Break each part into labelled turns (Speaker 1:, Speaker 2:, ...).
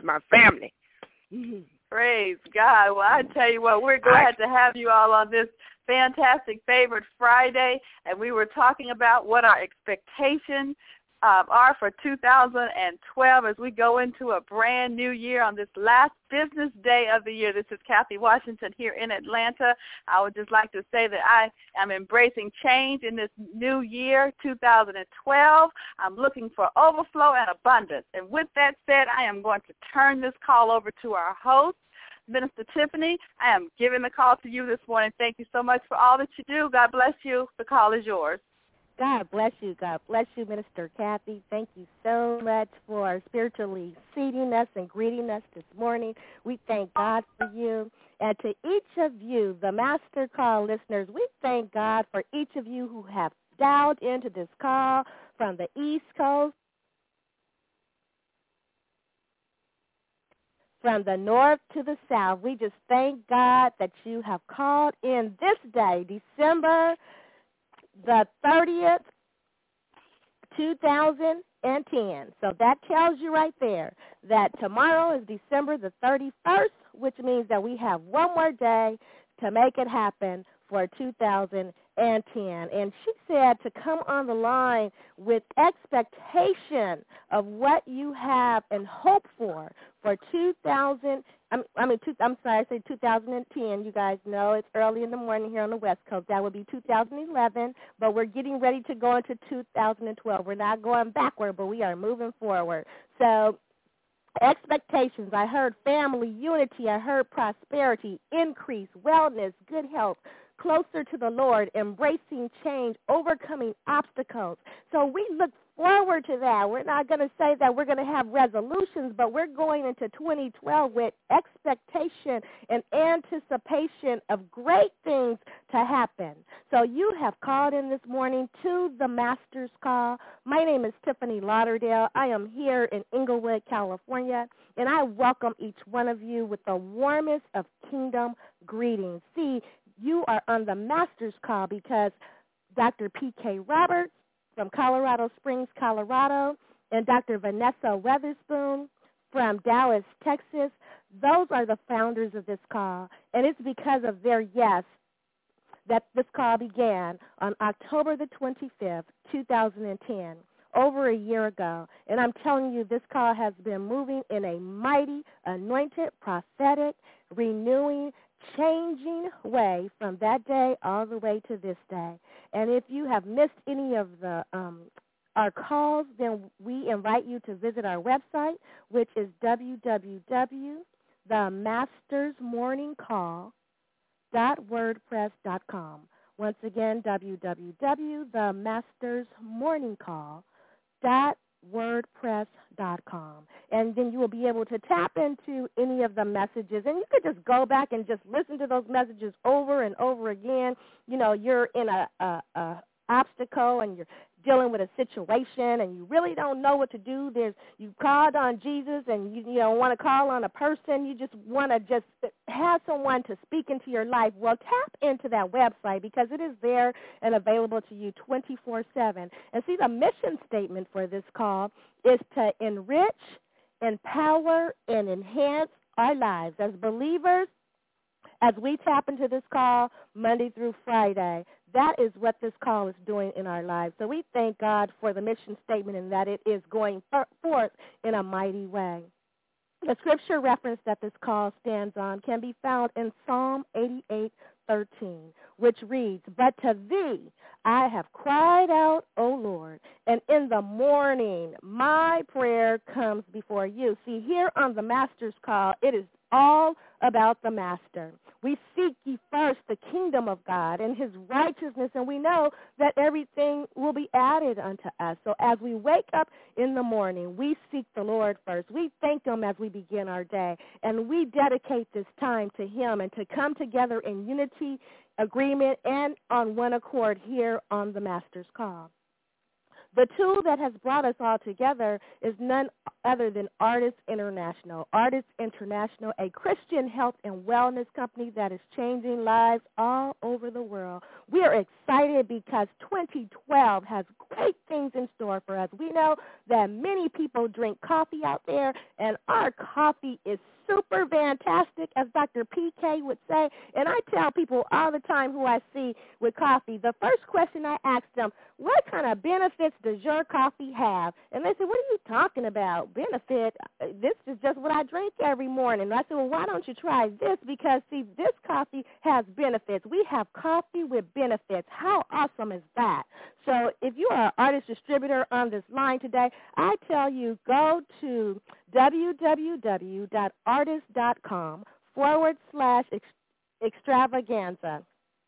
Speaker 1: my family.
Speaker 2: Praise God. Well, I tell you what, we're glad to have you all on this fantastic Favorite Friday, and we were talking about what our expectations are for 2012 as we go into a brand new year on this last business day of the year. This is Kathy Washington here in Atlanta. I would just like to say that I am embracing change in this new year, 2012. I'm looking for overflow and abundance. And with that said, I am going to turn this call over to our host, Minister Tiffany. I am giving the call to you this morning. Thank you so much for all that you do. God bless you. The call is yours.
Speaker 3: God bless you. God bless you, Minister Kathy. Thank you so much for spiritually seating us and greeting us this morning. We thank God for you. And to each of you, the Master Call listeners, we thank God for each of you who have dialed into this call from the East Coast, from the north to the south. We just thank God that you have called in this day, December the 30th, 2010. So that tells you right there that tomorrow is December the 31st, which means that we have one more day to make it happen for 2010. And she said to come on the line with expectation of what you have and hope for 2010. You guys know it's early in the morning here on the West Coast. That would be 2011, but we're getting ready to go into 2012. We're not going backward, but we are moving forward. So expectations, I heard family, unity, I heard prosperity, increase, wellness, good health, closer to the Lord, embracing change, overcoming obstacles. So we look forward to that. We're not going to say that we're going to have resolutions, but we're going into 2012 with expectation and anticipation of great things to happen. So you have called in this morning to the Master's Call. My name is Tiffany Lauderdale. I am here in Inglewood, California, and I welcome each one of you with the warmest of kingdom greetings. See, you are on the Master's Call because Dr. P.K. Roberts from Colorado Springs, Colorado, and Dr. Vanessa Weatherspoon from Dallas, Texas, those are the founders of this call, and it's because of their yes that this call began on October the 25th, 2010, over a year ago. And I'm telling you, this call has been moving in a mighty, anointed, prophetic, renewing, changing way from that day all the way to this day. And if you have missed any of the our calls, then we invite you to visit our website, which is www.themastersmorningcall.wordpress.com. Once again, www.themastersmorningcall.wordpress.com. And then you will be able to tap into any of the messages. And you could just go back and just listen to those messages over and over again. You know, you're in a obstacle and you're dealing with a situation and you really don't know what to do. You called on Jesus and you don't want to call on a person. You just want to just have someone to speak into your life. Well, tap into that website because it is there and available to you 24/7. And see, the mission statement for this call is to enrich, empower, and enhance our lives as believers as we tap into this call Monday through Friday. That is what this call is doing in our lives. So we thank God for the mission statement and that it is going forth in a mighty way. The scripture reference that this call stands on can be found in Psalm 88:13, which reads, "But to thee I have cried out, O Lord, and in the morning my prayer comes before you." See, here on the Master's Call, it is all about the Master. We seek ye first the kingdom of God and his righteousness, and we know that everything will be added unto us. So as we wake up in the morning, we seek the Lord first. We thank him as we begin our day, and we dedicate this time to him and to come together in unity, agreement, and on one accord here on the Master's Call. The tool that has brought us all together is none other than Artists International. Artists International, a Christian health and wellness company that is changing lives all over the world. We are excited because 2012 has great things in store for us. We know that many people drink coffee out there, and our coffee is super fantastic, as Dr. PK would say. And I tell people all the time who I see with coffee, the first question I ask them, what kind of benefits does your coffee have? And they say, what are you talking about? Benefit? This is just what I drink every morning. And I said, well, why don't you try this? Because, see, this coffee has benefits. We have coffee with benefits. How awesome is that? So if you are an artist distributor on this line today, I tell you, go to www.artist.com/extravaganza.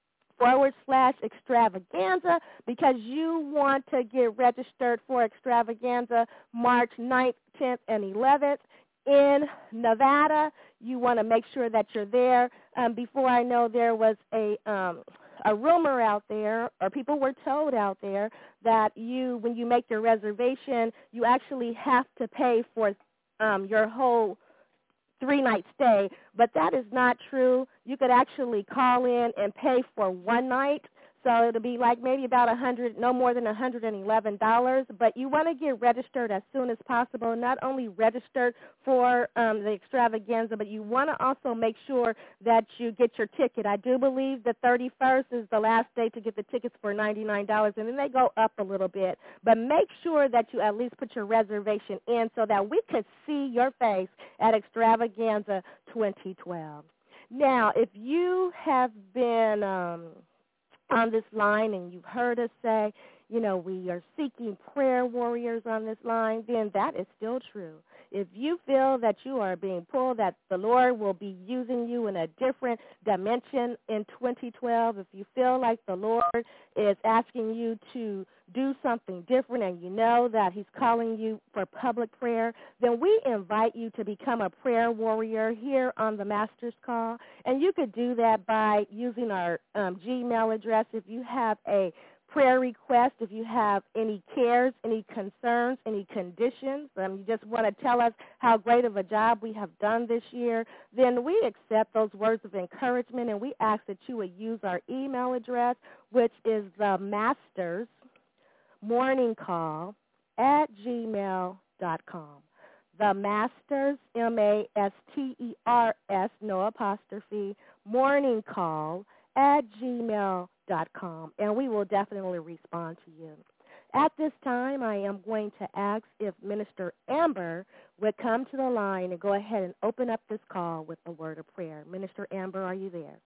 Speaker 3: /extravaganza, because you want to get registered for extravaganza March 9th, 10th, and 11th in Nevada. You want to make sure that you're there. Before I know, there was a rumor out there, or people were told out there, that when you make your reservation, you actually have to pay for your whole 3-night stay, but that is not true. You could actually call in and pay for one night, so it'll be like maybe about no more than $111, but you want to get registered as soon as possible, not only registered for the extravaganza, but you want to also make sure that you get your ticket. I do believe the 31st is the last day to get the tickets for $99, and then they go up a little bit, but make sure that you at least put your reservation in so that we could see your face at Extravaganza 2012. Now, if you have been on this line and you've heard us say, we are seeking prayer warriors on this line, then that is still true. If you feel that you are being pulled, that the Lord will be using you in a different dimension in 2012, if you feel like the Lord is asking you to do something different and you know that he's calling you for public prayer, then we invite you to become a prayer warrior here on the Master's Call. And you could do that by using our Gmail address. If you have a prayer request, if you have any cares, any concerns, any conditions, you just want to tell us how great of a job we have done this year, then we accept those words of encouragement, and we ask that you would use our email address, which is the Masters Morning Call @gmail.com. The Masters, MASTERS, no apostrophe, Morning Call @gmail.com. And we will definitely respond to you. At this time, I am going to ask if Minister Amber would come to the line and go ahead and open up this call with a word of prayer. Minister Amber, are you there?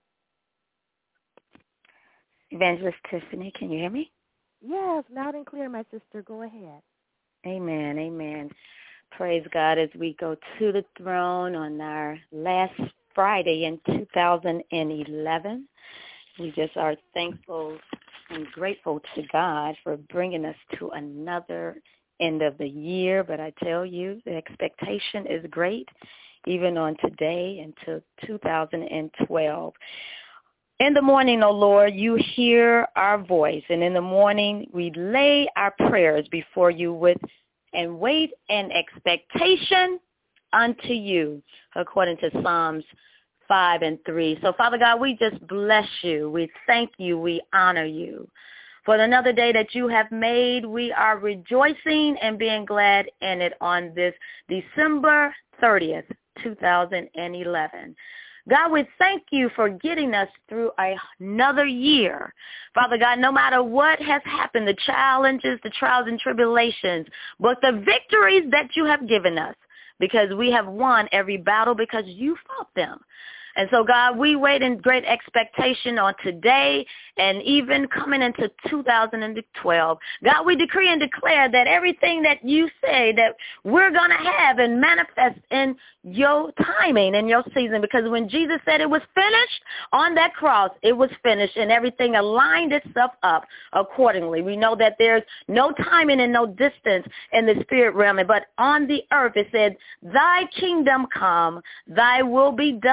Speaker 1: Evangelist Tiffany, can you hear me?
Speaker 3: Yes, loud and clear, my sister. Go ahead.
Speaker 1: Amen, amen. Praise God as we go to the throne on our last Friday in 2011. We just are thankful and grateful to God for bringing us to another end of the year. But I tell you, the expectation is great, even on today into 2012. In the morning, O Lord, you hear our voice. And in the morning, we lay our prayers before you and wait in expectation unto you, according to Psalms 5:3. So, Father God, we just bless you. We thank you. We honor you. For another day that you have made, we are rejoicing and being glad in it on this December 30th, 2011. God, we thank you for getting us through another year. Father God, no matter what has happened, the challenges, the trials and tribulations, but the victories that you have given us, because we have won every battle because you fought them. And so, God, we wait in great expectation on today and even coming into 2012. God, we decree and declare that everything that you say that we're going to have and manifest in your timing and your season, because when Jesus said it was finished on that cross, it was finished, and everything aligned itself up accordingly. We know that there's no timing and no distance in the spirit realm, but on the earth it said, thy kingdom come, thy will be done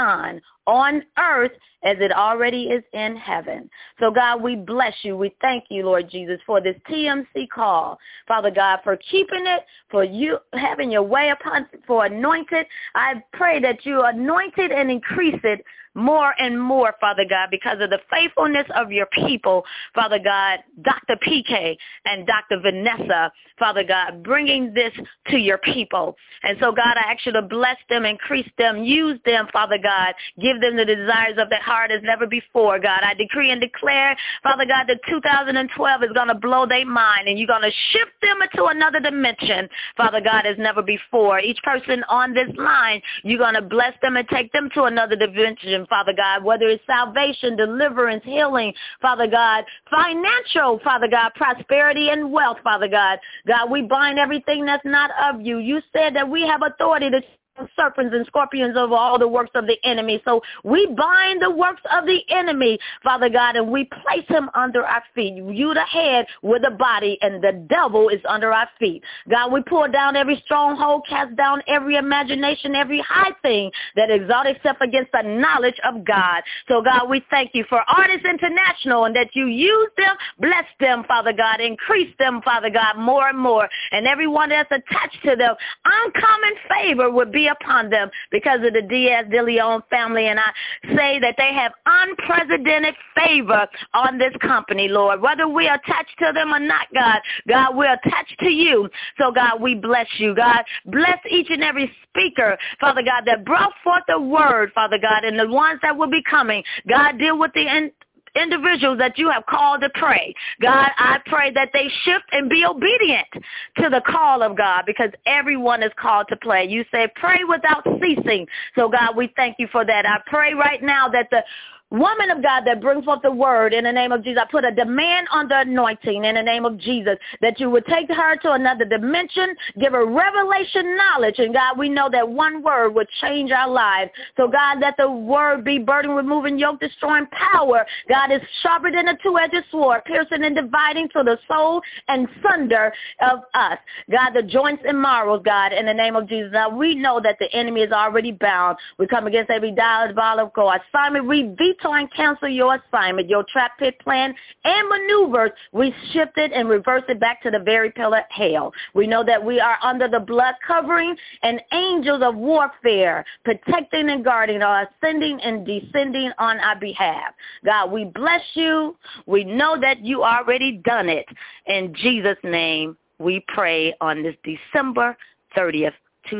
Speaker 1: on earth as it already is in heaven. So, God, we bless you. We thank you, Lord Jesus, for this TMC call. Father God, for keeping it, for you having your way upon, for anointed. I pray that you anoint it and increase it more and more, Father God, because of the faithfulness of your people, Father God, Dr. PK and Dr. Vanessa, Father God, bringing this to your people. And so, God, I ask you to bless them, increase them, use them, Father God, give them the desires of their heart as never before, God. I decree and declare, Father God, that 2012 is going to blow their mind, and you're going to shift them into another dimension, Father God, as never before. Each person on this line, you're going to bless them and take them to another dimension, Father God, whether it's salvation, deliverance, healing, Father God, financial, Father God, prosperity and wealth, Father God. God, we bind everything that's not of you. You said that we have authority to serpents and scorpions over all the works of the enemy. So we bind the works of the enemy, Father God, and we place him under our feet. You the head with the body, and the devil is under our feet. God, we pull down every stronghold, cast down every imagination, every high thing that exalts itself against the knowledge of God. So, God, we thank you for Artists International, and that you use them, bless them, Father God, increase them, Father God, more and more. And everyone that's attached to them, uncommon favor would be upon them because of the Diaz de Leon family. And I say that they have unprecedented favor on this company, Lord. Whether we are attached to them or not, God, we're attached to you. So, God, we bless you. God, bless each and every speaker, Father God, that brought forth the word, Father God, and the ones that will be coming. God, deal with the individuals that you have called to pray. God, I pray that they shift and be obedient to the call of God, because everyone is called to pray. You say pray without ceasing. So, God, we thank you for that. I pray right now that the woman of God that brings forth the word, in the name of Jesus, I put a demand on the anointing in the name of Jesus, that you would take her to another dimension, give her revelation knowledge. And God, we know that one word would change our lives. So God, let the word be burden removing, yoke destroying power. God, is sharper than a two-edged sword, piercing and dividing to the soul and sunder of us. God, the joints and marrows, God, in the name of Jesus. Now we know that the enemy is already bound. We come against every diabolical assignment. We veto and cancel your assignment, your trap pit plan and maneuvers. We shift it and reverse it back to the very pillar of hell. We know that we are under the blood covering, and angels of warfare protecting and guarding are ascending and descending on our behalf. God, we bless you. We know that you already done it. In Jesus' name, we pray on this December 30th,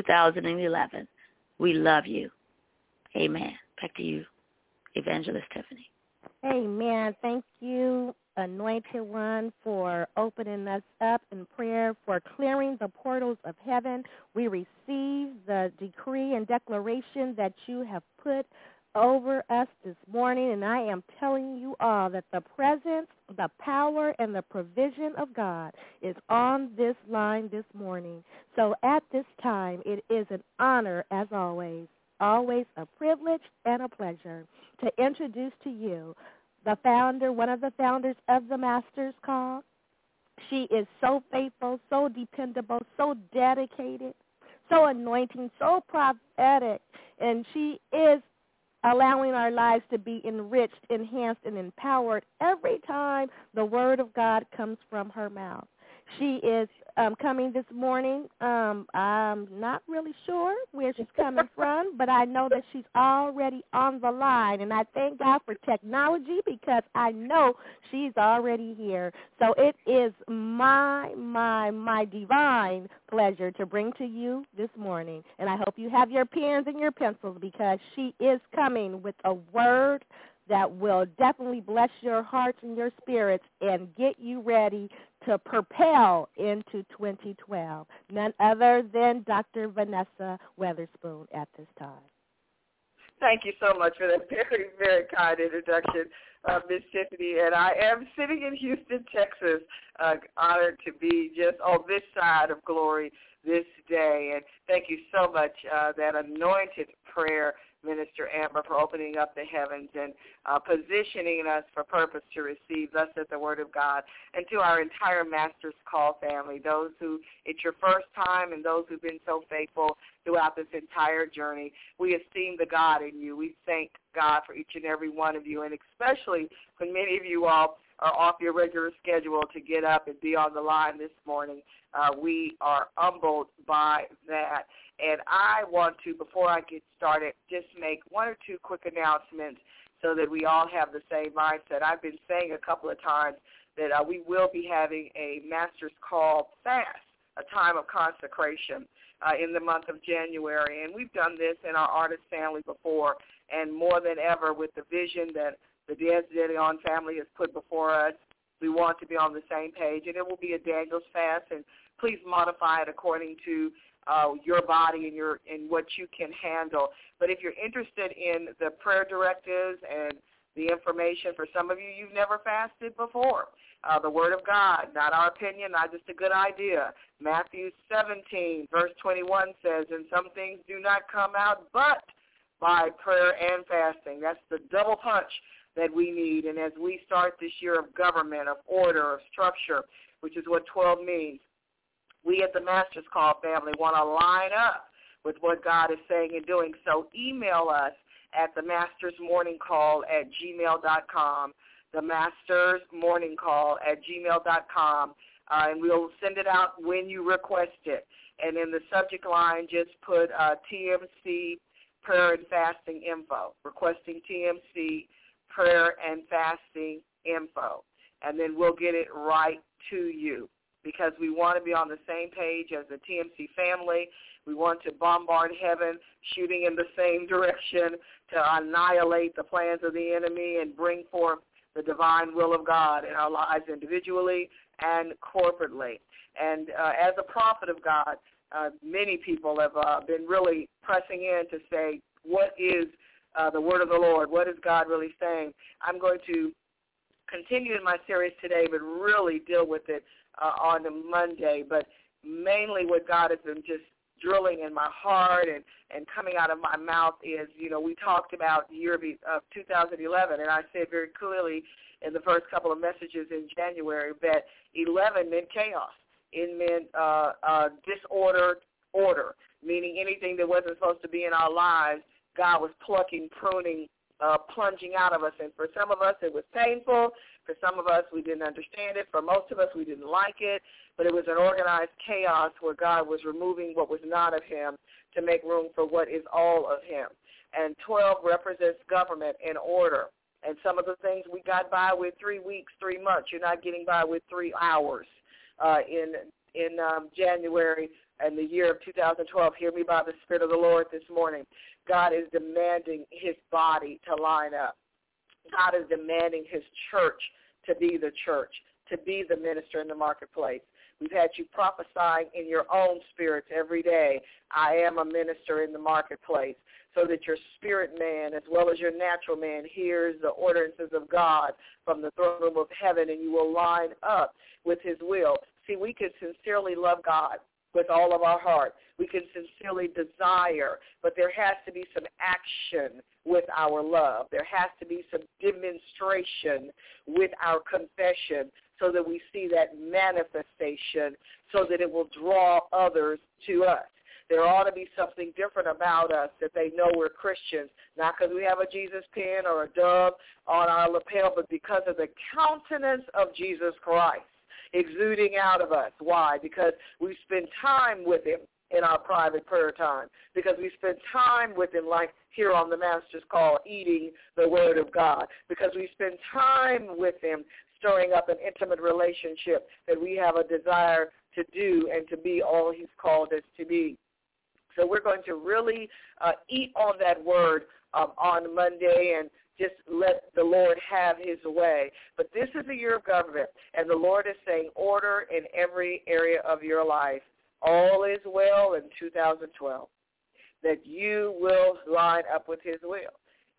Speaker 1: 2011. We love you. Amen. Back to you, Evangelist Tiffany.
Speaker 3: Amen. Thank you, Anointed One, for opening us up in prayer, for clearing the portals of heaven. We receive the decree and declaration that you have put over us this morning, and I am telling you all that the presence, the power, and the provision of God is on this line this morning. So at this time, it is an honor, as always a privilege and a pleasure to introduce to you the founder, one of the founders of the Master's Call. She is so faithful, so dependable, so dedicated, so anointing, so prophetic, and she is allowing our lives to be enriched, enhanced, and empowered every time the word of God comes from her mouth. She is coming this morning. I'm not really sure where she's coming from, but I know that she's already on the line, and I thank God for technology because I know she's already here. So it is my divine pleasure to bring to you this morning, and I hope you have your pens and your pencils because she is coming with a word that will definitely bless your hearts and your spirits and get you ready to propel into 2012. None other than Dr. Vanessa Weatherspoon at this time.
Speaker 2: Thank you so much for that very, very kind introduction, Ms. Tiffany. And I am sitting in Houston, Texas, honored to be just on this side of glory
Speaker 4: this day. And thank you so much, that anointed prayer, Minister Amber, for opening up the heavens and positioning us for purpose to receive. Thus saith the word of God. And to our entire Master's Call family, those who it's your first time and those who've been so faithful throughout this entire journey, we esteem the God in you. We thank God for each and every one of you, and especially when many of you all are off your regular schedule to get up and be on the line this morning. We are humbled by that. And I want to, before I get started, just make one or two quick announcements so that we all have the same mindset. I've been saying a couple of times that we will be having a Master's Call fast, a time of consecration in the month of January. And we've done this in our artist family before, and more than ever with the vision that the Diaz de Leon family has put before us, we want to be on the same page. And it will be a Daniel's fast, and please modify it according to your body and what you can handle. But if you're interested in the prayer directives and the information, for some of you, you've never fasted before. The Word of God, not our opinion, not just a good idea. Matthew 17, verse 21 says, and some things do not come out but by prayer and fasting. That's the double punch that we need. And as we start this year of government, of order, of structure, which is what 12 means, we at the Master's Call family want to line up with what God is saying and doing. So email us at themastersmorningcall@gmail.com, themastersmorningcall@gmail.com, and we'll send it out when you request it. And in the subject line, just put TMC Prayer and Fasting Info, requesting TMC Prayer and Fasting Info. And then we'll get it right to you, because we want to be on the same page as the TMC family. We want to bombard heaven, shooting in the same direction to annihilate the plans of the enemy and bring forth the divine will of God in our lives individually and corporately. And as a prophet of God, many people have been really pressing in to say, what is the word of the Lord? What is God really saying? I'm going to continue in my series today, but really deal with it on a Monday. But mainly what God has been just drilling in my heart and coming out of my mouth is, we talked about the year of 2011, and I said very clearly in the first couple of messages in January that 11 meant chaos. It meant disorder, order, meaning anything that wasn't supposed to be in our lives, God was plucking, pruning, plunging out of us. And for some of us, it was painful. For some of us, we didn't understand it. For most of us, we didn't like it. But it was an organized chaos where God was removing what was not of him to make room for what is all of him. And 12 represents government and order. And some of the things we got by with 3 weeks, 3 months. You're not getting by with 3 hours. In January and the year of 2012, hear me by the Spirit of the Lord this morning. God is demanding his body to line up. God is demanding his church to be the church, to be the minister in the marketplace. We've had you prophesying in your own spirits every day, I am a minister in the marketplace, so that your spirit man as well as your natural man hears the ordinances of God from the throne room of heaven, and you will line up with his will. See, we can sincerely love God with all of our heart. We can sincerely desire, but there has to be some action with our love. There has to be some demonstration with our confession so that we see that manifestation, so that it will draw others to us. There ought to be something different about us that they know we're Christians, not because we have a Jesus pin or a dove on our lapel, but because of the countenance of Jesus Christ exuding out of us. Why? Because we spend time with him in our private prayer time, because we spend time with him like here on the Master's Call, eating the Word of God, because we spend time with him stirring up an intimate relationship that we have a desire to do and to be all he's called us to be. So we're going to really eat on that word on Monday and just let the Lord have his way. But this is a year of government, and the Lord is saying order in every area of your life. All is well in 2012, that you will line up with his will.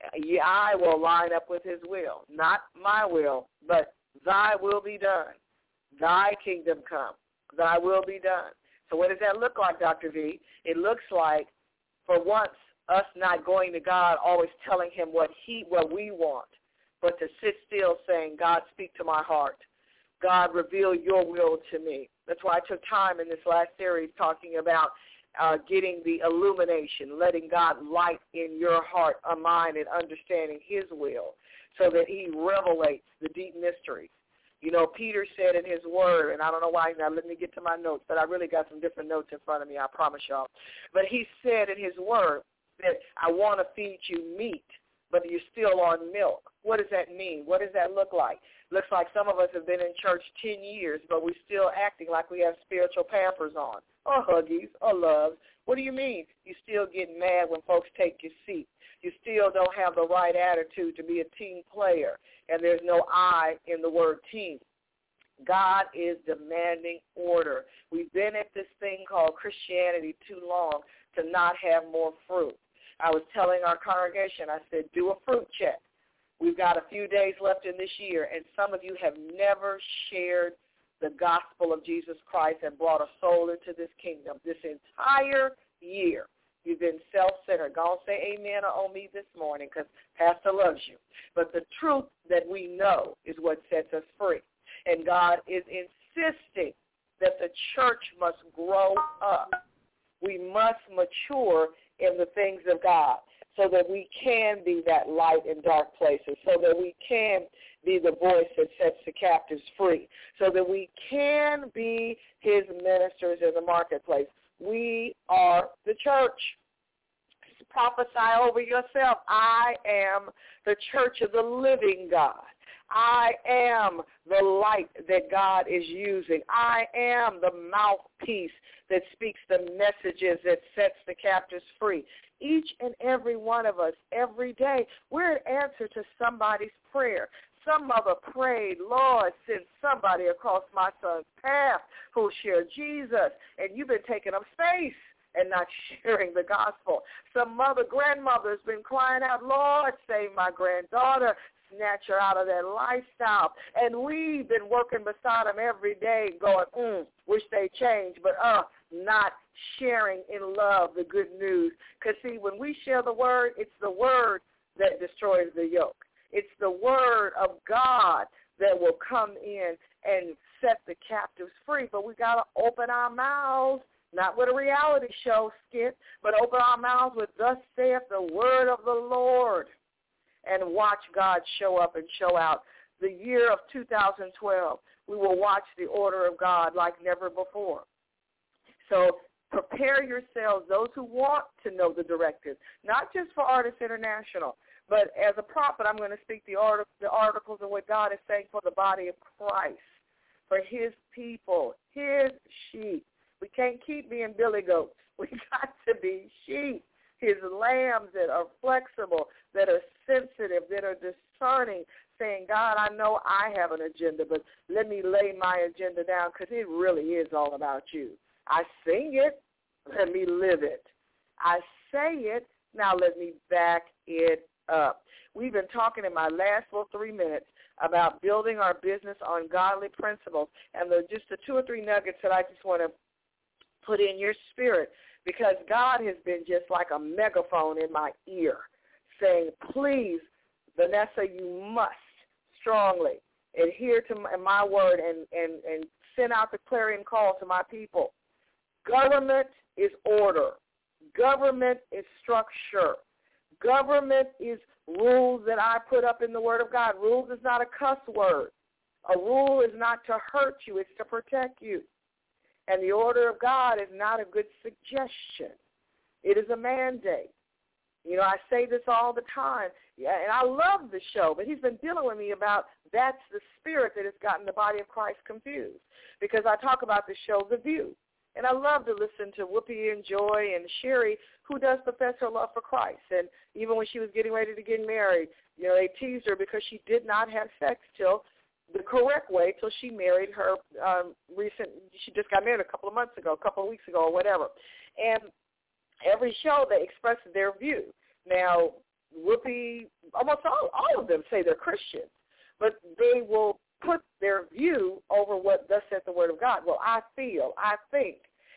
Speaker 4: I will line up with his will, not my will, but thy will be done. Thy kingdom come. Thy will be done. So what does that look like, Dr. V? It looks like, for once, us not going to God, always telling him what we want, but to sit still saying, God, speak to my heart. God, reveal your will to me. That's why I took time in this last series talking about getting the illumination, letting God light in your heart, a mind, and understanding his will so that he revelates the deep mysteries. You know, Peter said in his word, and I don't know why, now let me get to my notes, but I really got some different notes in front of me, I promise y'all. But he said in his word that I want to feed you meat, but you're still on milk. What does that mean? What does that look like? Looks like some of us have been in church 10 years, but we're still acting like we have spiritual Pampers on, or Huggies, or Loves. What do you mean? You still get mad when folks take your seat. You still don't have the right attitude to be a team player, and there's no I in the word team. God is demanding order. We've been at this thing called Christianity too long to not have more fruit. I was telling our congregation, I said, do a fruit check. We've got a few days left in this year, and some of you have never shared the gospel of Jesus Christ and brought a soul into this kingdom this entire year. You've been self-centered. Go on, say amen or oh me this morning, because Pastor loves you. But the truth that we know is what sets us free. And God is insisting that the church must grow up. We must mature in the things of God so that we can be that light in dark places, so that we can be the voice that sets the captives free, so that we can be his ministers in the marketplace. We are the church. Prophesy over yourself. I am the church of the living God. I am the light that God is using. I am the mouthpiece that speaks the messages that sets the captives free. Each and every one of us, every day, we're an answer to somebody's prayer. Some mother prayed, Lord, send somebody across my son's path who'll share Jesus, and you've been taking up space and not sharing the gospel. Some grandmother has been crying out, Lord, save my granddaughter, snatch her out of that lifestyle. And we've been working beside them every day going, wish they changed, but not sharing in love the good news. Because, see, when we share the word, it's the word that destroys the yoke. It's the word of God that will come in and set the captives free. But we got to open our mouths, not with a reality show skit, but open our mouths with thus saith the word of the Lord, and watch God show up and show out. The year of 2012, we will watch the order of God like never before. So prepare yourselves, those who want to know the directives, not just for Artists International, but as a prophet, I'm going to speak the articles of what God is saying for the body of Christ, for his people, his sheep. We can't keep being billy goats. We got to be sheep, his lambs that are flexible, that are sensitive, that are discerning, saying, God, I know I have an agenda, but let me lay my agenda down because it really is all about you. I sing it, let me live it. I say it, now let me back it up. We've been talking in my last 3 minutes about building our business on godly principles, and just the 2 or 3 nuggets that I just want to put in your spirit, because God has been just like a megaphone in my ear saying, please, Vanessa, you must strongly adhere to my word and send out the clarion call to my people. Government is order. Government is structure. Government is rules that I put up in the Word of God. Rules is not a cuss word. A rule is not to hurt you. It's to protect you. And the order of God is not a good suggestion. It is a mandate. You know, I say this all the time, and I love the show, but he's been dealing with me about that's the spirit that has gotten the body of Christ confused, because I talk about the show The View. And I love to listen to Whoopi and Joy and Sherry, who does profess her love for Christ. And even when she was getting ready to get married, you know, they teased her because she did not have sex till the correct way till she married her she just got married a couple of weeks ago or whatever. And every show they express their view. Now, Whoopi, almost all of them say they're Christians, but they will put their view over what thus saith the Word of God. Well, I feel, I think.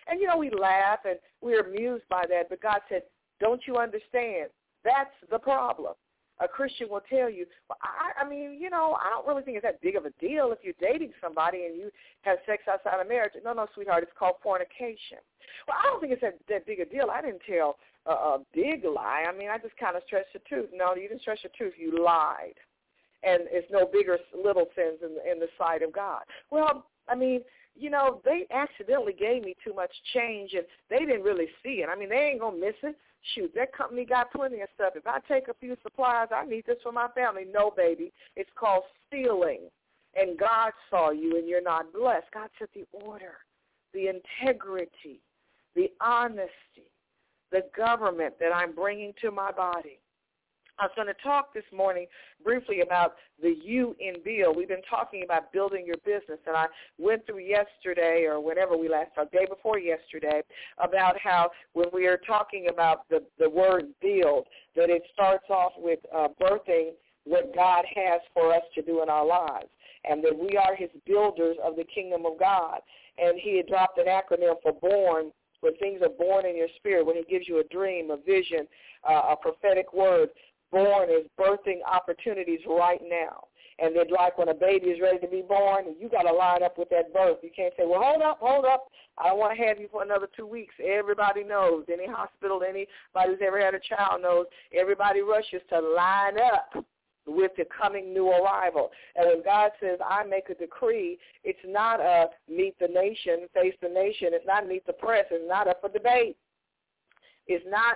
Speaker 4: And, we laugh and we're amused by that, but God said, don't you understand? That's the problem. A Christian will tell you, well, I mean, I don't really think it's that big of a deal if you're dating somebody and you have sex outside of marriage. No, sweetheart, it's called fornication. Well, I don't think it's that big a deal. I didn't tell a big lie. I mean, I just kind of stretched the truth. No, you didn't stretch the truth. You lied. And it's no bigger little sins in the sight of God. Well, I mean, they accidentally gave me too much change, and they didn't really see it. I mean, they ain't going to miss it. Shoot, that company got plenty of stuff. If I take a few supplies, I need this for my family. No, baby. It's called stealing. And God saw you, and you're not blessed. God set the order, the integrity, the honesty, the government that I'm bringing to my body. I was going to talk this morning briefly about the U in Bill. We've been talking about building your business, and I went through yesterday or whenever we last talked, day before yesterday, about how when we are talking about the word build, that it starts off with birthing what God has for us to do in our lives, and that we are his builders of the kingdom of God. And he had dropped an acronym for BORN, when things are born in your spirit, when he gives you a dream, a vision, a prophetic word. Born is birthing opportunities right now. And then like when a baby is ready to be born, you got to line up with that birth. You can't say, well, hold up. I don't want to have you for another 2 weeks. Everybody knows. Any hospital, anybody who's ever had a child knows, everybody rushes to line up with the coming new arrival. And when God says, I make a decree, it's not a meet the nation, face the nation. It's not meet the press. It's not up for debate. It's not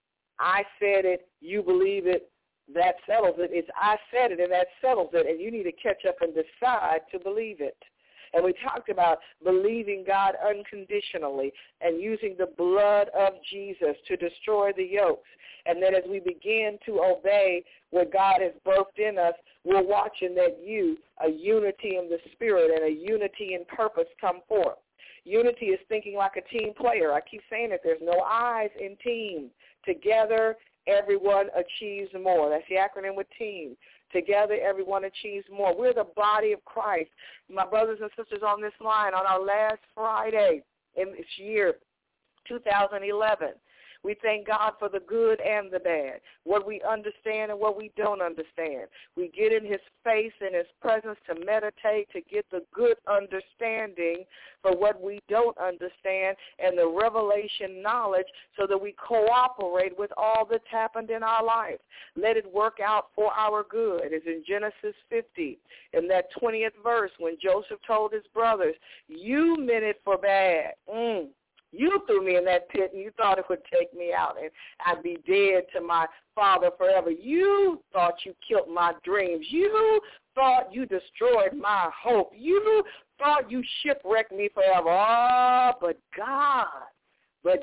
Speaker 4: I said it, you believe it, that settles it. It's I said it and that settles it, and you need to catch up and decide to believe it. And we talked about believing God unconditionally and using the blood of Jesus to destroy the yokes. And then as we begin to obey what God has birthed in us, we're watching that a unity in the spirit and a unity in purpose come forth. Unity is thinking like a team player. I keep saying that there's no I's in team. Together, everyone achieves more. That's the acronym with team. Together, everyone achieves more. We're the body of Christ. My brothers and sisters on this line, on our last Friday in this year, 2011, we thank God for the good and the bad, what we understand and what we don't understand. We get in his face and his presence to meditate, to get the good understanding for what we don't understand and the revelation knowledge so that we cooperate with all that's happened in our life. Let it work out for our good. It's in Genesis 50, in that 20th verse, when Joseph told his brothers, you meant it for bad. You threw me in that pit and you thought it would take me out and I'd be dead to my father forever. You thought you killed my dreams. You thought you destroyed my hope. You thought you shipwrecked me forever. Oh, but God meant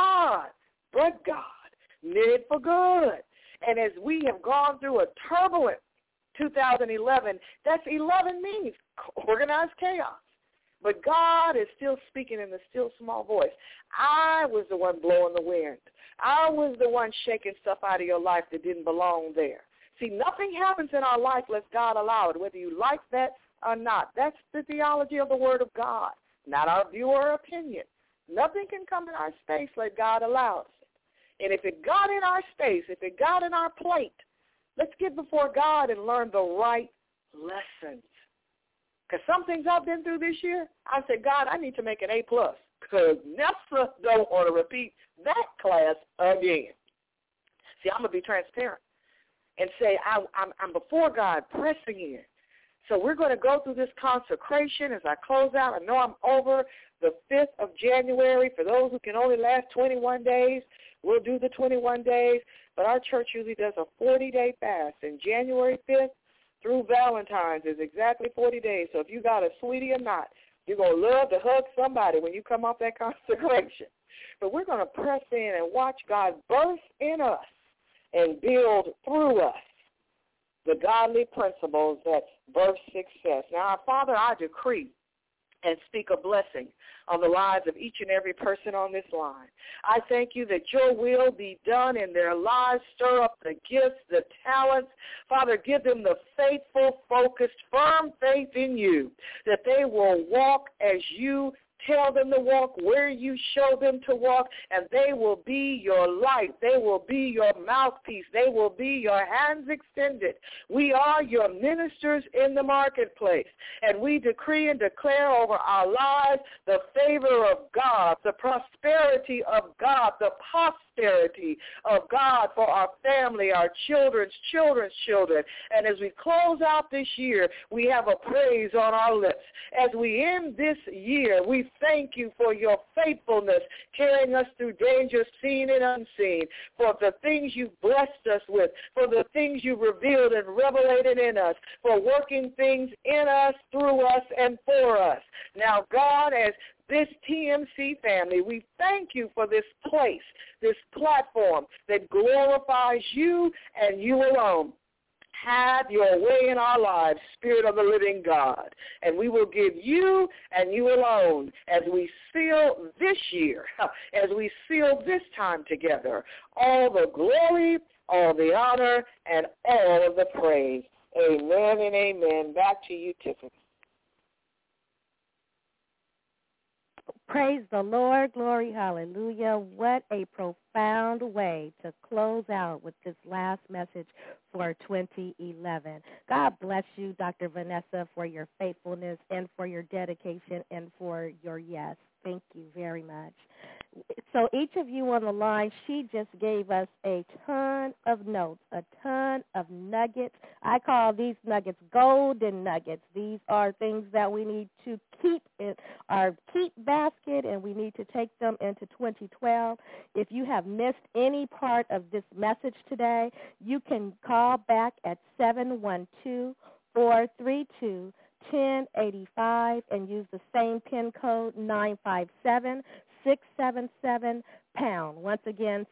Speaker 4: it for good. And as we have gone through a turbulent 2011, that's 11 means organized chaos. But God is still speaking in the still small voice. I was the one blowing the wind. I was the one shaking stuff out of your life that didn't belong there. See, nothing happens in our life unless God allow it, whether you like that or not. That's the theology of the Word of God, not our view or opinion. Nothing can come in our space like God allows it. And if it got in our space, if it got in our plate, let's get before God and learn the right lessons. Because some things I've been through this year, I said, God, I need to make an A+, because NEFSA don't want to repeat that class again. See, I'm going to be transparent and say I'm before God pressing in. So we're going to go through this consecration as I close out. I know I'm over the 5th of January. For those who can only last 21 days, we'll do the 21 days. But our church usually does a 40-day fast. And January 5th, through Valentine's is exactly 40 days. So if you got a sweetie or not, you're going to love to hug somebody when you come off that consecration. But we're going to press in and watch God birth in us and build through us the godly principles that birth success. Now, Father, I decree and speak a blessing on the lives of each and every person on this line. I thank you that your will be done in their lives. Stir up the gifts, the talents. Father, give them the faithful, focused, firm faith in you, that they will walk as you tell them to walk, where you show them to walk, and they will be your light. They will be your mouthpiece. They will be your hands extended. We are your ministers in the marketplace, and we decree and declare over our lives the favor of God, the prosperity of God, the posterity of God for our family, our children's children's children. And as we close out this year, we have a praise on our lips. As we end this year, we thank you for your faithfulness, carrying us through danger seen and unseen, for the things you've blessed us with, for the things you've revealed and revelated in us, for working things in us, through us, and for us. Now, God, as this TMC family, we thank you for this place, this platform that glorifies you and you alone. Have your way in our lives, Spirit of the living God. And we will give you and you alone as we seal this year, as we seal this time together, all the glory, all the honor, and all of the praise. Amen and amen. Back to you, Tiffany.
Speaker 3: Praise the Lord. Glory, hallelujah. What a profound way to close out with this last message for 2011. God bless you, Dr. Vanessa, for your faithfulness and for your dedication and for your yes. Thank you very much. So each of you on the line, she just gave us a ton of notes, a ton of nuggets. I call these nuggets golden nuggets. These are things that we need to keep in our keep basket, and we need to take them into 2012. If you have missed any part of this message today, you can call back at 712-432-1085 and use the same PIN code 957-677-POUND. Once again,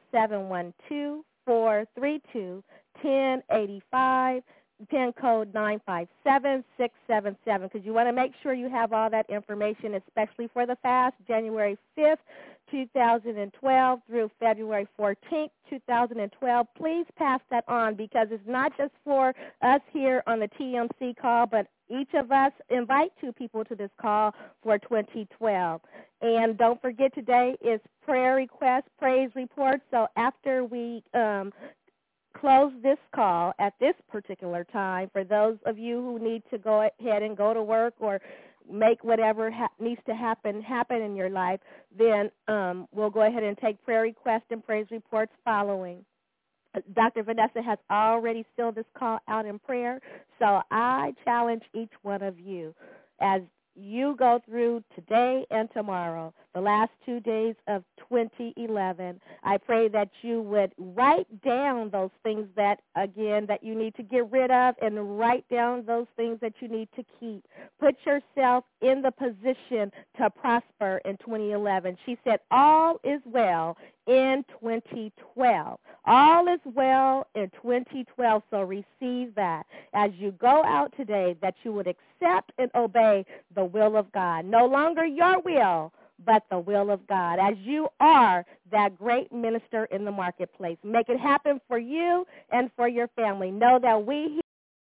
Speaker 3: 712-432-1085, PIN code 957677, because you want to make sure you have all that information, especially for the fast, January 5th, 2012 through February 14th, 2012. Please pass that on, because it's not just for us here on the TMC call, but each of us invite 2 people to this call for 2012. And don't forget, today is prayer request, praise report. So after we close this call at this particular time, for those of you who need to go ahead and go to work or make whatever needs to happen in your life, then we'll go ahead and take prayer requests and praise reports following. Dr. Vanessa has already sealed this call out in prayer, so I challenge each one of you, as you go through today and tomorrow, the last 2 days of 2011, I pray that you would write down those things that you need to get rid of, and write down those things that you need to keep. Put yourself in the position to prosper in 2011. She said, all is well in 2012. All is well in 2012, so receive that. As you go out today, that you would accept and obey the will of God. No longer your will, but the will of God, as you are that great minister in the marketplace. Make it happen for you and for your family. Know that we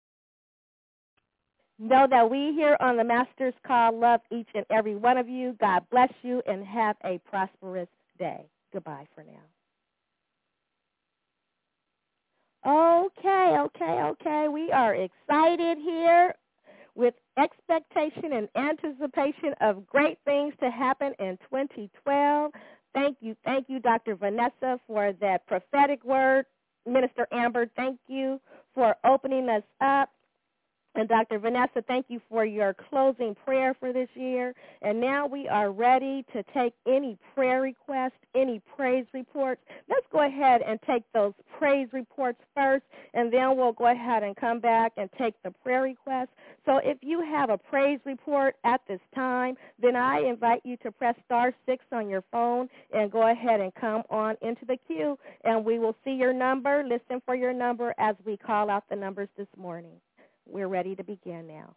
Speaker 3: here on the Master's Call love each and every one of you. God bless you, and have a prosperous day. Goodbye for now. Okay. We are excited here with expectation and anticipation of great things to happen in 2012. Thank you, Dr. Vanessa, for that prophetic word. Minister Amber, thank you for opening us up. And Dr. Vanessa, thank you for your closing prayer for this year. And now we are ready to take any prayer requests, any praise reports. Let's go ahead and take those praise reports first, and then we'll go ahead and come back and take the prayer requests. So if you have a praise report at this time, then I invite you to press *6 on your phone and go ahead and come on into the queue, and we will see your number, listen for your number as we call out the numbers this morning. We're ready to begin now.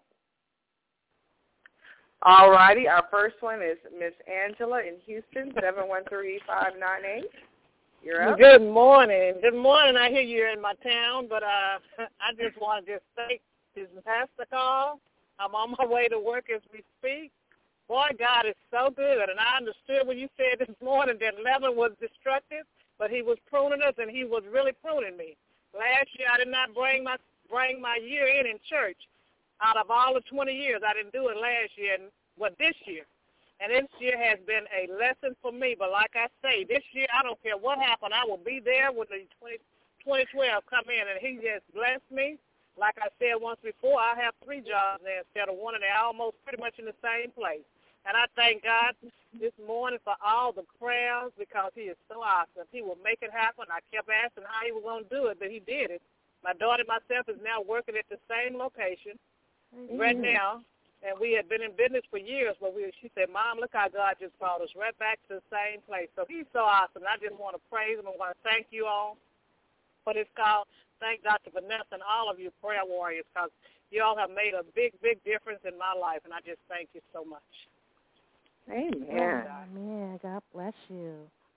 Speaker 4: All righty. Our first one is Miss Angela in Houston, 713-598. You're up.
Speaker 5: Good morning. I hear you're in my town, but I just want to say this is Pastor Call. I'm on my way to work as we speak. boy, God is so good. And I understood when you said this morning that leaven was destructive, but he was pruning us, and he was really pruning me. Last year, I did not bring my year in church. Out of all the 20 years, I didn't do it last year, but this year. And this year has been a lesson for me. But like I say, this year, I don't care what happened. I will be there when the 2012 come in, and he just blessed me. Like I said once before, I have 3 jobs now instead of 1, and they're almost pretty much in the same place. And I thank God this morning for all the prayers because he is so awesome. He will make it happen. I kept asking how he was going to do it, but he did it. My daughter and myself is now working at the same location right now, and we had been in business for years, but she said, Mom, look how God just brought us right back to the same place. So he's so awesome. I just want to praise him. I want to thank you all for this call. Thank Dr. Vanessa and all of you prayer warriors because you all have made a big, big difference in my life, and I just thank you so much.
Speaker 4: Amen.
Speaker 3: Amen. God bless you.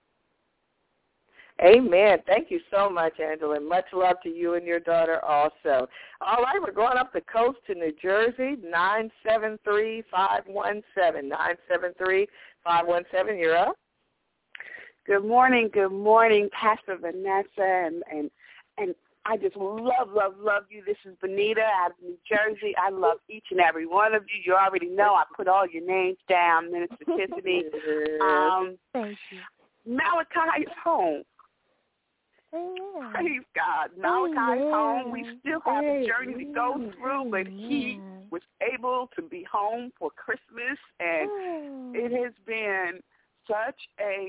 Speaker 4: Amen. Thank you so much, Angela. Much love to you and your daughter also. All right, we're going up the coast to New Jersey, 973-517. 973-517, you're up.
Speaker 6: Good morning, Pastor Vanessa, and I just love you. This is Benita out of New Jersey. I love each and every one of you. You already know I put all your names down, Minister Tiffany.
Speaker 3: Thank you.
Speaker 6: Malachi is home.
Speaker 3: Amen.
Speaker 6: Praise God. Malachi is home. We still have a journey to go through, but he was able to be home for Christmas, and it has been such a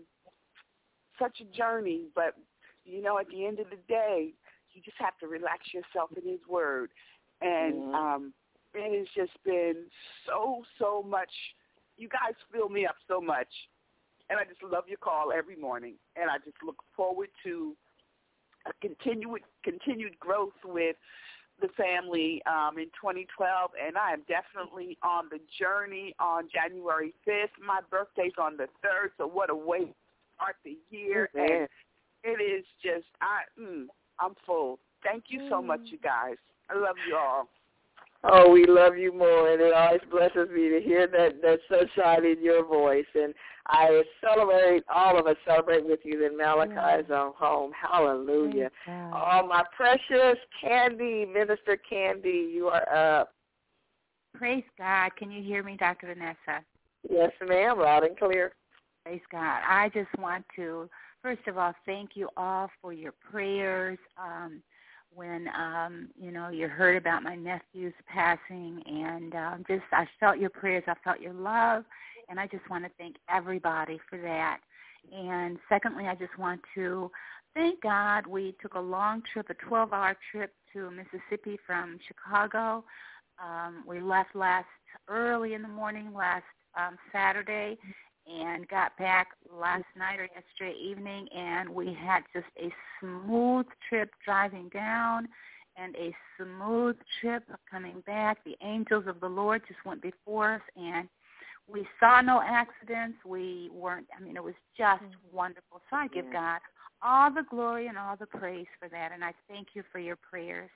Speaker 6: journey, but you know, at the end of the day, you just have to relax yourself in his word. And it has just been so much. You guys fill me up so much. And I just love your call every morning. And I just look forward to a continued growth with the family in 2012. And I am definitely on the journey on January 5th. My birthday's on the 3rd, so what a way to start the year. And it is just, I'm full. Thank you so much, you guys. I love you all.
Speaker 4: Oh, we love you more, and it always blesses me to hear that sunshine in your voice. And I celebrate, all of us celebrate with you that Malachi is home. Hallelujah. Oh, my precious Candy, Minister Candy, you are up.
Speaker 7: Praise God. Can you hear me, Dr. Vanessa?
Speaker 4: Yes, ma'am, loud and clear.
Speaker 7: Praise God. I just want to, first of all, thank you all for your prayers. When, you heard about my nephew's passing, and I felt your prayers, I felt your love, and I just want to thank everybody for that. And secondly, I just want to thank God we took a long trip, a 12-hour trip to Mississippi from Chicago. We left early in the morning last Saturday, and got back last night or yesterday evening, and we had just a smooth trip driving down and a smooth trip coming back. The angels of the Lord just went before us, and we saw no accidents. It was just wonderful. So I give God all the glory and all the praise for that, and I thank you for your prayers.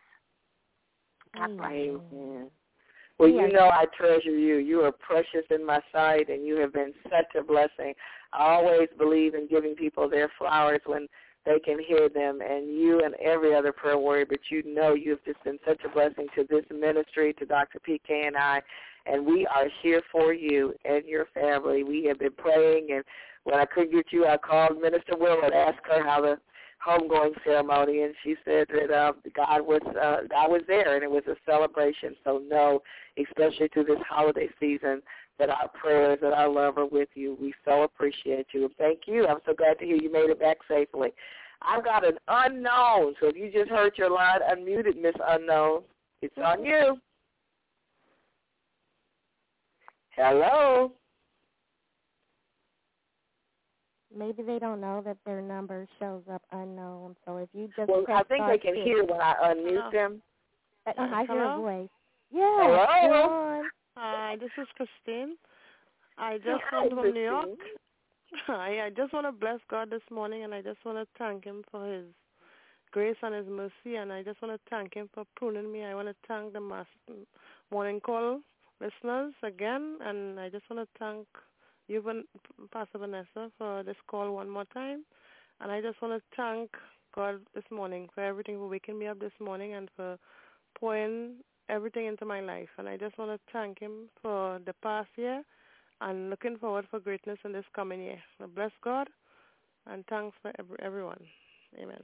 Speaker 7: God bless you.
Speaker 4: Amen. Well, you know I treasure you. You are precious in my sight, and you have been such a blessing. I always believe in giving people their flowers when they can hear them, and you and every other prayer warrior, but you know you've just been such a blessing to this ministry, to Dr. PK and I, and we are here for you and your family. We have been praying, and when I couldn't get you, I called Minister Will and asked her how the homegoing ceremony, and she said that God was there, and it was a celebration. So know, especially through this holiday season, that our prayers and our love are with you. We so appreciate you. And thank you. I'm so glad to hear you made it back safely. I've got an unknown, so if you just heard your line unmuted, Miss Unknown, it's on you. Hello.
Speaker 3: Maybe they don't know that their number shows up unknown. So if you just
Speaker 4: I think they can hear when I unmute them.
Speaker 3: I hear a voice. Yeah.
Speaker 4: Hello.
Speaker 8: Hi, this is Christine. I just come from New York. Hi, I just want to bless God this morning, and I just want to thank him for his grace and his mercy, and I just want to thank him for pruning me. I want to thank the morning call listeners again, and I just want to thank you, Pastor Vanessa, for this call one more time. And I just want to thank God this morning for everything, for waking me up this morning and for pouring everything into my life. And I just want to thank him for the past year and looking forward for greatness in this coming year. So bless God, and thanks for everyone. Amen.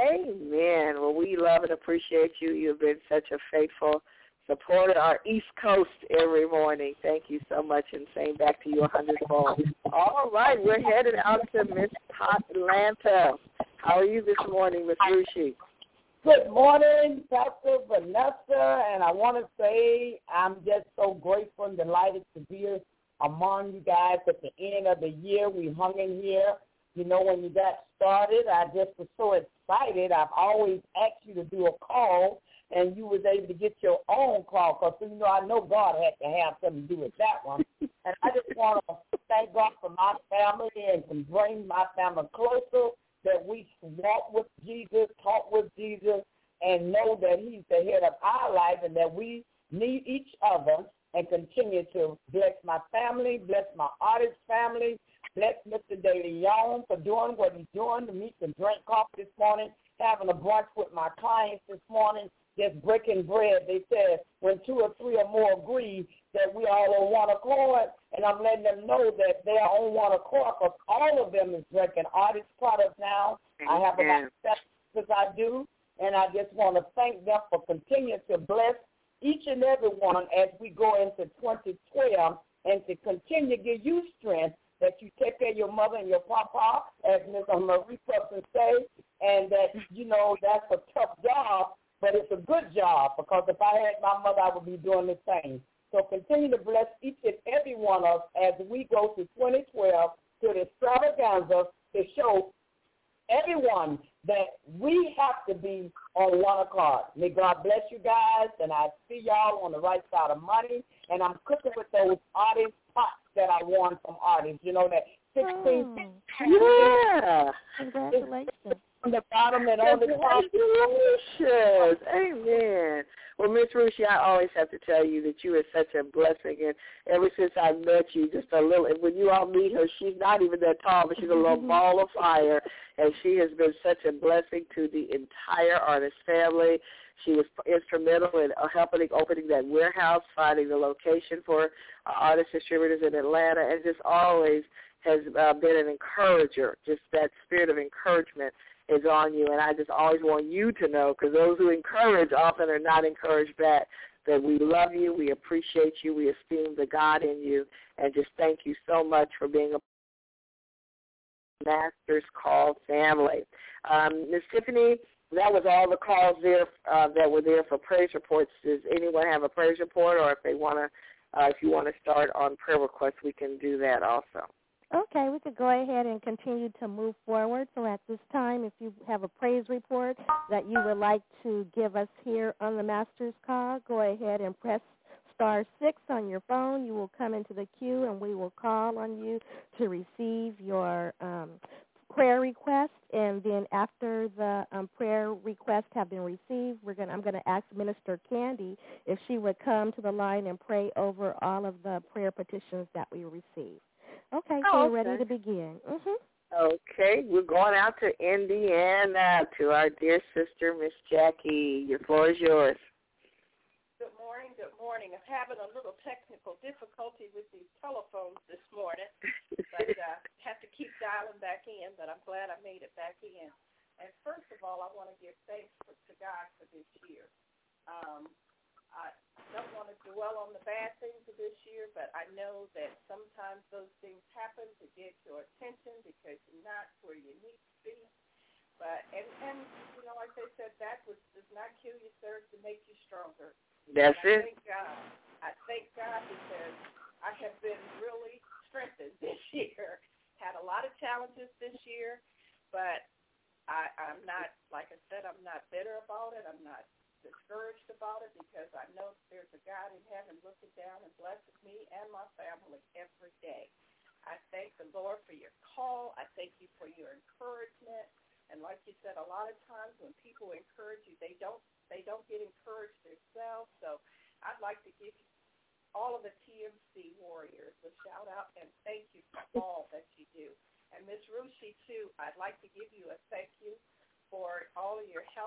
Speaker 9: Amen. Well, we love and appreciate you. You've been such a faithful supporter, our East Coast every morning. Thank you so much, and same back to you 100-fold. All right, we're headed out to Miss Atlanta. How are you this morning, Miss Rushi?
Speaker 10: Good morning, Pastor Vanessa, and I want to say I'm just so grateful and delighted to be among you guys at the end of the year. We hung in here. You know, when you got started, I just was so excited. I've always asked you to do a call, and you was able to get your own call because, you know, I know God had to have something to do with that one. And I just want to thank God for my family and to bring my family closer, that we walk with Jesus, talk with Jesus, and know that he's the head of our life and that we need each other, and continue to bless my family, bless my artist family, bless Mr. De Leon for doing what he's doing, to meet and drink coffee this morning, having a brunch with my clients this morning, just breaking bread. They said when 2 or 3 or more agree that we all on one accord, and I'm letting them know that they are on one accord because all of them is drinking artist products now. I have about 7 because I do, and I just want to thank them for continuing to bless each and every one as we go into 2012, and to continue to give you strength that you take care of your mother and your papa, as Ms. Marie Preston say, and that, you know, that's a tough job, but it's a good job, because if I had my mother, I would be doing the same. So continue to bless each and every one of us as we go to 2012 to the extravaganza to show everyone that we have to be on one accord. May God bless you guys, and I see y'all on the right side of money, and I'm cooking with those artist pots that I won from artists, you know, that 16.
Speaker 9: Yeah.
Speaker 3: Congratulations.
Speaker 10: On the bottom and on the top.
Speaker 9: Congratulations. Amen. Well, Miss Rushi, I always have to tell you that you are such a blessing, and ever since I met you, just a little, and when you all meet her, she's not even that tall, but she's a little ball of fire, and she has been such a blessing to the entire artist family. She was instrumental in helping opening that warehouse, finding the location for artist distributors in Atlanta, and just always has been an encourager. Just that spirit of encouragement is on you, and I just always want you to know, because those who encourage often are not encouraged back, that we love you, we appreciate you, we esteem the God in you, and just thank you so much for being a Master's Call family. Ms. Tiffany, that was all the calls there that were there for praise reports. Does anyone have a praise report, or if they want to, if you want to start on prayer requests, we can do that also.
Speaker 3: Okay, we could go ahead and continue to move forward. So at this time, if you have a praise report that you would like to give us here on the Master's Call, go ahead and press *6 on your phone. You will come into the queue, and we will call on you to receive your prayer request. And then after the prayer requests have been received, I'm going to ask Minister Candy if she would come to the line and pray over all of the prayer petitions that we received. Okay, so we're ready to begin.
Speaker 9: Okay, we're going out to Indiana to our dear sister, Miss Jackie. Your floor is yours.
Speaker 11: Good morning, good morning. I'm having a little technical difficulty with these telephones this morning, but have to keep dialing back in, but I'm glad I made it back in. And first of all, I want to give thanks to God for this year. I don't want to dwell on the bad things of this year, but I know that sometimes those things happen to get your attention because you're not where you need to be. But and you know, like they said, that does not kill you, sir, to make you stronger.
Speaker 9: That's it.
Speaker 11: I thank God because I have been really strengthened this year. Had a lot of challenges this year, but I'm not, like I said, I'm not bitter about it. I'm not discouraged about it because I know there's a God in heaven looking down and blessing me and my family every day. I thank the Lord for your call. I thank you for your encouragement. And like you said, a lot of times when people encourage you, they don't get encouraged themselves. So I'd like to give you all of the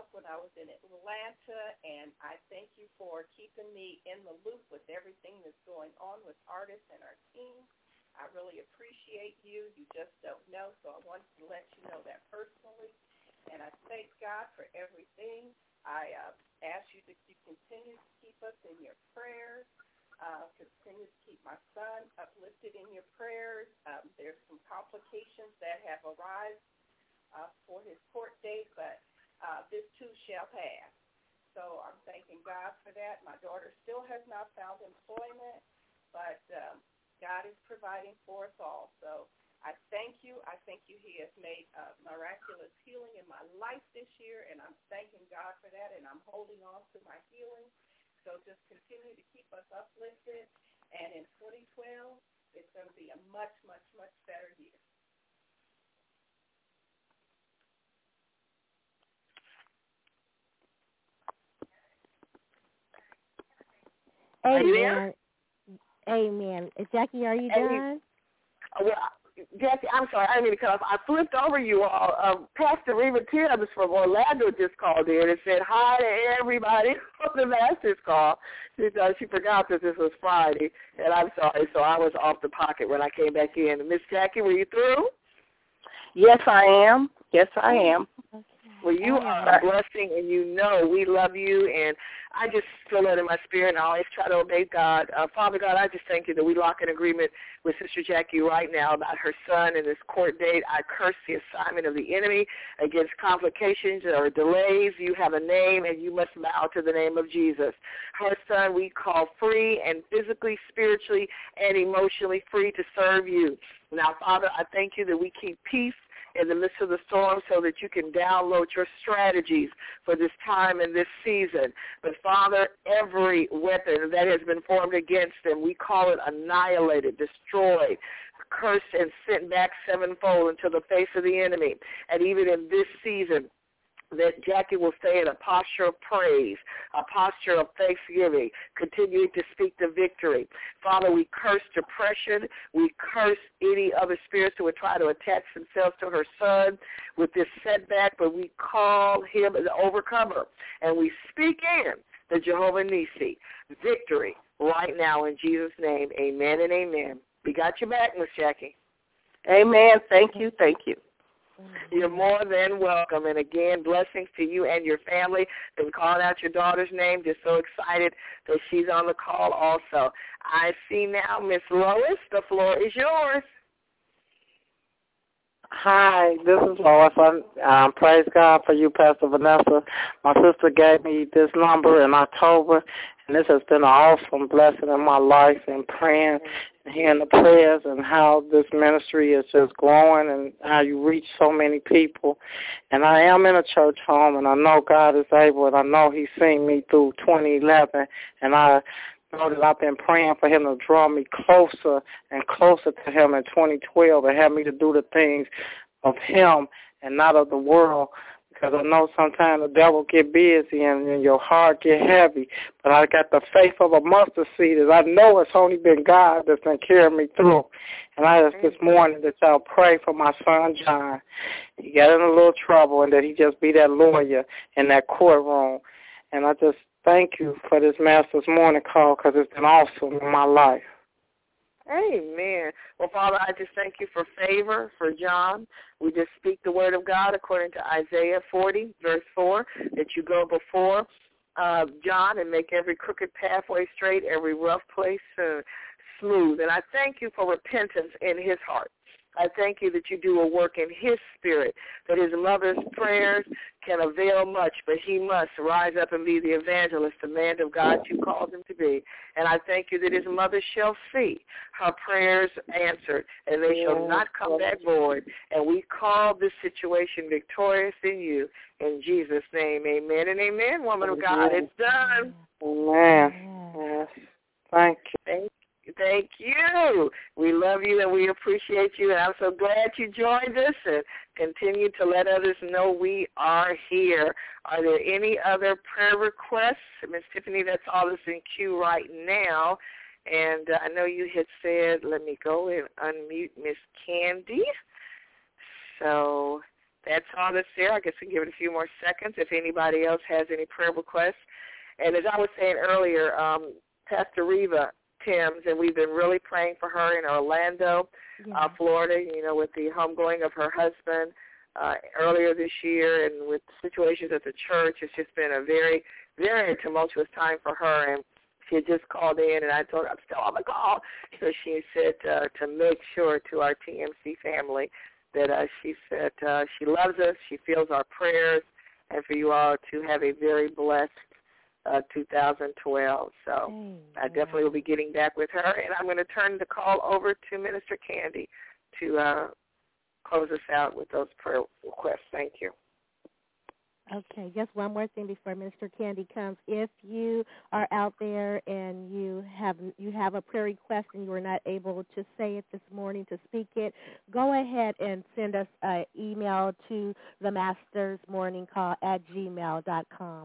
Speaker 11: myself when I was in Atlanta, and I thank you for keeping me in the loop with everything that's going on with artists and our team. I really appreciate you. You just don't know, so I wanted to let you know that personally. And I thank God for everything. I ask you to continue to keep us in your prayers. Continue to keep my son uplifted in your prayers. There's some complications that have arisen for his court date, but this too shall pass. So I'm thanking God for that. My daughter still has not found employment, but God is providing for us all. So I thank you. I thank you. He has made miraculous healing in my life this year, and I'm thanking God for that, and I'm holding on to my healing. So just continue to keep us uplifted, and in 2012, it's going to be a much, much, much better year.
Speaker 3: Amen. Amen. Jackie, are you done?
Speaker 9: Well, Jackie, I'm sorry, I didn't mean to cut off. I flipped over you all. Pastor Reva Tibbs from Orlando just called in and said hi to everybody on the Master's call. She forgot that this was Friday, and I'm sorry, so I was off the pocket when I came back in. Miss Jackie, were you through?
Speaker 12: Yes, I am. Yes, I am.
Speaker 3: Okay.
Speaker 9: Well, you are a blessing, and you know we love you, and I just feel it in my spirit, and I always try to obey God. Father God, I just thank you that we lock in agreement with Sister Jackie right now about her son and this court date. I curse the assignment of the enemy against complications or delays. You have a name, and you must bow to the name of Jesus. Her son we call free and physically, spiritually, and emotionally free to serve you. Now, Father, I thank you that we keep peace in the midst of the storm so that you can download your strategies for this time and this season. But, Father, every weapon that has been formed against them, we call it annihilated, destroyed, cursed, and sent back sevenfold into the face of the enemy. And even in this season, that Jackie will stay in a posture of praise, a posture of thanksgiving, continuing to speak the victory. Father, we curse depression. We curse any other spirits who would try to attach themselves to her son with this setback, but we call him an overcomer, and we speak in the Jehovah Nissi victory right now in Jesus' name. Amen and amen. We got you back, Miss Jackie.
Speaker 12: Amen. Thank you. Thank you.
Speaker 9: You're more than welcome. And again, blessings to you and your family. Been calling out your daughter's name. Just so excited that she's on the call also. I see now Miss Lois. The floor is yours.
Speaker 13: Hi, this is Lois. Praise God for you, Pastor Vanessa. My sister gave me this number in October, and this has been an awesome blessing in my life, and praying and hearing the prayers and how this ministry is just growing and how you reach so many people. And I am in a church home, and I know God is able, and I know He's seen me through 2011, and I know that I've been praying for Him to draw me closer and closer to Him in 2012 and have me to do the things of Him and not of the world, because I know sometimes the devil get busy and your heart get heavy. But I got the faith of a mustard seed, as I know it's only been God that's been carrying me through. And I asked this morning that y'all pray for my son John. He got in a little trouble, and that he just be that lawyer in that courtroom. And I just thank you for this Master's Morning call, because it's been awesome in my life.
Speaker 9: Amen. Well, Father, I just thank you for favor for John. We just speak the word of God according to Isaiah 40, verse 4, that you go before John and make every crooked pathway straight, every rough place smooth. And I thank you for repentance in his heart. I thank you that you do a work in his spirit, that his mother's prayers can avail much, but he must rise up and be the evangelist, the man of God you called him to be. And I thank you that his mother shall see her prayers answered, and they shall not come back void. And we call this situation victorious in you. In Jesus' name, amen and amen, woman of God. It's done.
Speaker 13: Amen. Yes. Thank you.
Speaker 9: Thank you. We love you and we appreciate you, and I'm so glad you joined us, and continue to let others know we are here. Are there any other prayer requests? Ms. Tiffany, that's all that's in queue right now. And I know you had said, let me go and unmute Miss Candy. So that's all that's there. I guess we can give it a few more seconds if anybody else has any prayer requests. And as I was saying earlier, Pastor Reva Timms, and we've been really praying for her in Orlando, Florida, with the homegoing of her husband earlier this year, and with situations at the church. It's just been a very, very tumultuous time for her, and she had just called in, and I told her I'm still on the call. So she said to make sure to our TMC family that she said she loves us, she feels our prayers, and for you all to have a very blessed 2012. So I definitely will be getting back with her, and I'm going to turn the call over to Minister Candy to close us out with those prayer requests. Thank you.
Speaker 3: Okay, just one more thing before Minister Candy comes. If you are out there and you have a prayer request and you were not able to say it this morning, to speak it, go ahead and send us an email to themastersmorningcall@gmail.com,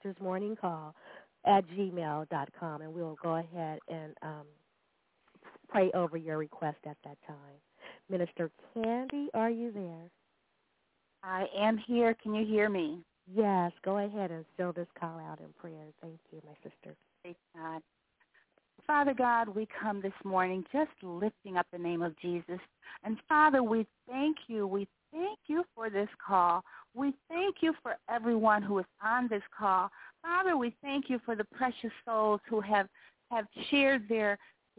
Speaker 3: themastersmorningcall@gmail.com, and we'll go ahead and pray over your request at that time. Minister Candy, are you there?
Speaker 7: I am here. Can you hear me?
Speaker 3: Yes. Go ahead and fill this call out in prayer. Thank you, my sister.
Speaker 7: Thank God. Father God, we come this morning just lifting up the name of Jesus. And Father, we thank you. We thank you for this call. We thank you for everyone who is on this call. Father, we thank you for the precious souls who have shared their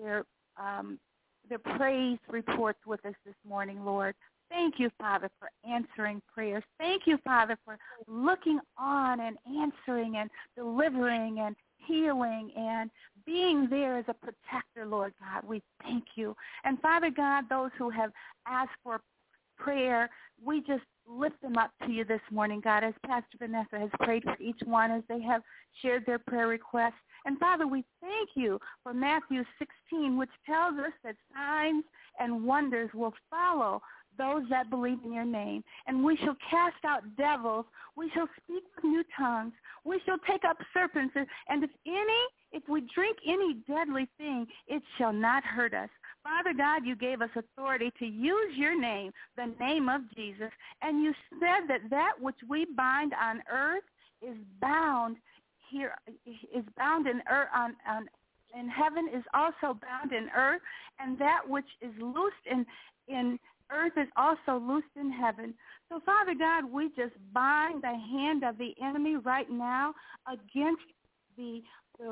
Speaker 7: praise reports with us this morning, Lord. Thank you, Father, for answering prayers. Thank you, Father, for looking on and answering and delivering and healing and being there as a protector, Lord God. We thank you. And, Father God, those who have asked for prayer, we just lift them up to you this morning, God, as Pastor Vanessa has prayed for each one as they have shared their prayer requests. And, Father, we thank you for Matthew 16, which tells us that signs and wonders will follow those that believe in your name. And we shall cast out devils. We shall speak with new tongues. We shall take up serpents. And if we drink any deadly thing, it shall not hurt us. Father God, you gave us authority to use your name, the name of Jesus. And you said that which we bind on earth is bound here, is bound in earth, in heaven is also bound in earth, and that which is loosed in earth is also loosed in heaven. So, Father God, we just bind the hand of the enemy right now against the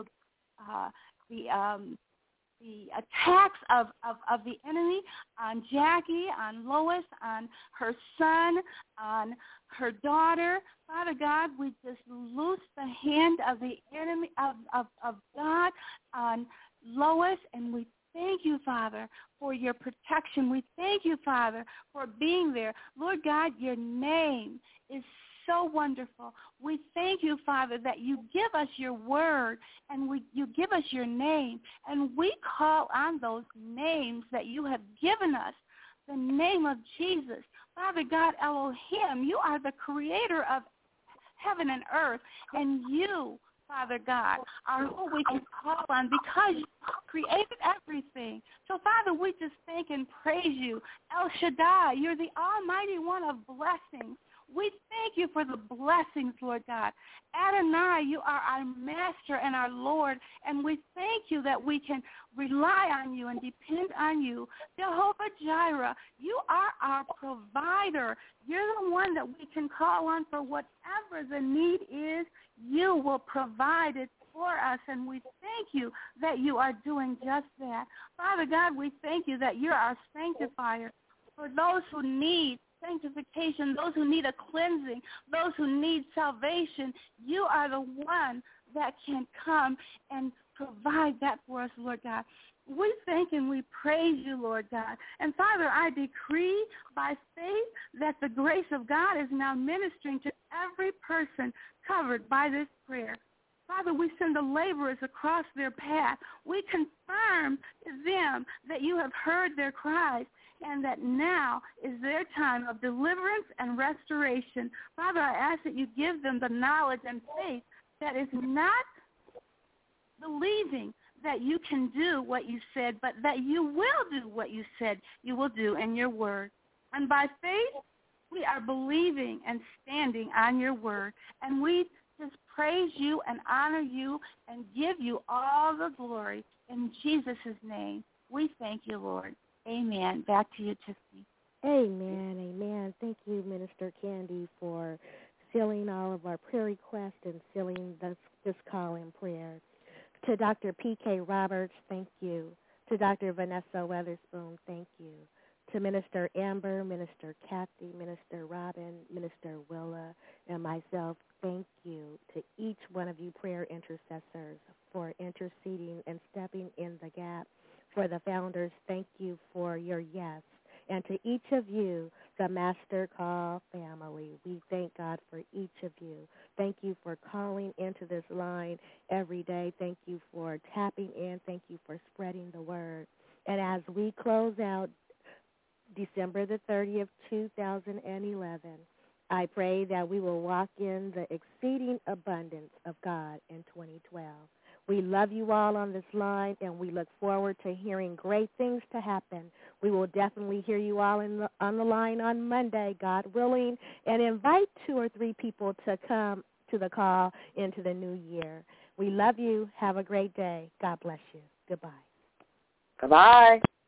Speaker 7: attacks of the enemy on Jackie, on Lois, on her son, on her daughter. Father God, we just loose the hand of the enemy of God on Lois, and we thank you, Father, for your protection. We thank you, Father, for being there. Lord God, your name is so wonderful. We thank you, Father, that you give us your word and you give us your name, and we call on those names that you have given us, the name of Jesus. Father God, Elohim, you are the creator of heaven and earth, and you, Father God, are who we can call on because you created everything. So, Father, we just thank and praise you. El Shaddai, you're the almighty one of blessings. We thank you for the blessings, Lord God. Adonai, you are our master and our Lord, and we thank you that we can rely on you and depend on you. Jehovah Jireh, you are our provider. You're the one that we can call on for whatever the need is. You will provide it for us, and we thank you that you are doing just that. Father God, we thank you that you're our sanctifier. For those who need sanctification, those who need a cleansing, those who need salvation, you are the one that can come and provide that for us, Lord God. We thank and we praise you, Lord God. And Father, I decree by faith that the grace of God is now ministering to every person covered by this prayer. Father, we send the laborers across their path. We confirm to them that you have heard their cries and that now is their time of deliverance and restoration. Father, I ask that you give them the knowledge and faith that is not believing that you can do what you said, but that you will do what you said you will do in your word. And by faith, We are believing and standing on your word, and we just praise you and honor you and give you all the glory. In Jesus' name, we thank you, Lord. Amen. Back to you, Tiffany.
Speaker 3: Amen, amen. Thank you, Minister Candy, for sealing all of our prayer requests and sealing this call in prayer. To Dr. P.K. Roberts, thank you. To Dr. Vanessa Weatherspoon, thank you. To Minister Amber, Minister Kathy, Minister Robin, Minister Willa, and myself, thank you. To each one of you prayer intercessors for interceding and stepping in the gap. For the founders, thank you for your yes. And to each of you, the Master Call family, we thank God for each of you. Thank you for calling into this line every day. Thank you for tapping in. Thank you for spreading the word. And as we close out December the 30th, 2011, I pray that we will walk in the exceeding abundance of God in 2012. We love you all on this line, and we look forward to hearing great things to happen. We will definitely hear you all on the line on Monday, God willing, and invite 2 or 3 people to come to the call into the new year. We love you. Have a great day. God bless you. Goodbye.
Speaker 12: Bye-bye.